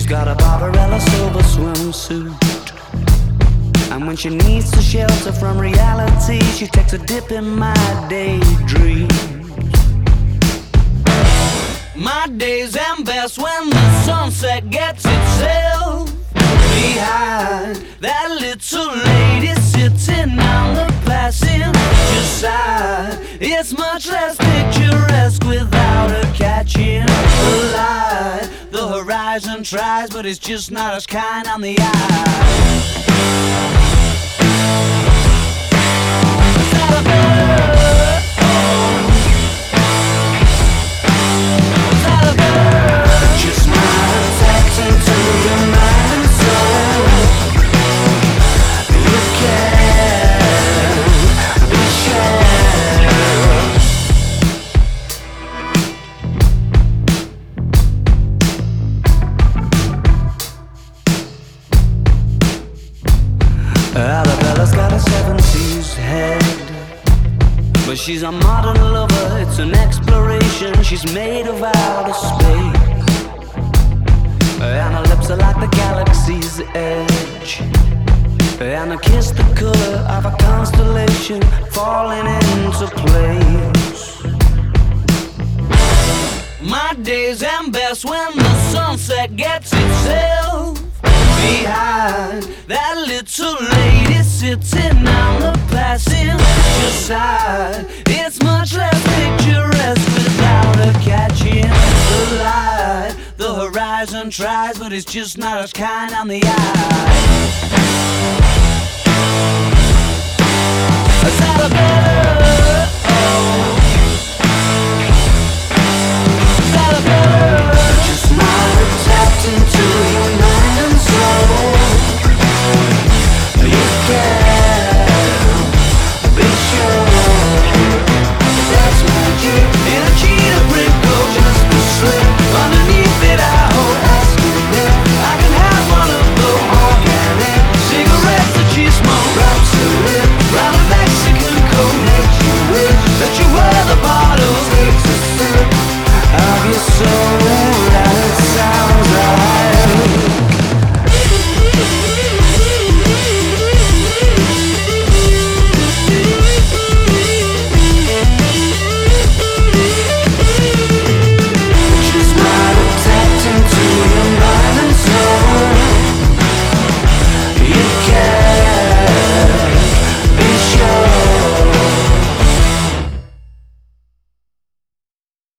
She's got a Barbarella silver swimsuit, and when she needs to shelter from reality, she takes a dip in my daydream. My days end best when the sunset gets itself behind that little lady sitting on the passenger side. It's much less picturesque without her catching the light. The horizon tries, but it's just not as kind on the eye. Is that a bird? Is that a bird? Just not attaching to your mind and soul. You can't be sure. Arabella's got a 70s head, but she's a modern lover, it's an exploration. She's made of outer space, and her lips are like the galaxy's edge, and her kiss the color of a constellation falling into place. My days end best when the sunset gets itself behind that little lady sitting on the passenger side. It's much less picturesque without her catching the light. The horizon tries, but it's just not as kind on the eye. Is that a bird? Oh.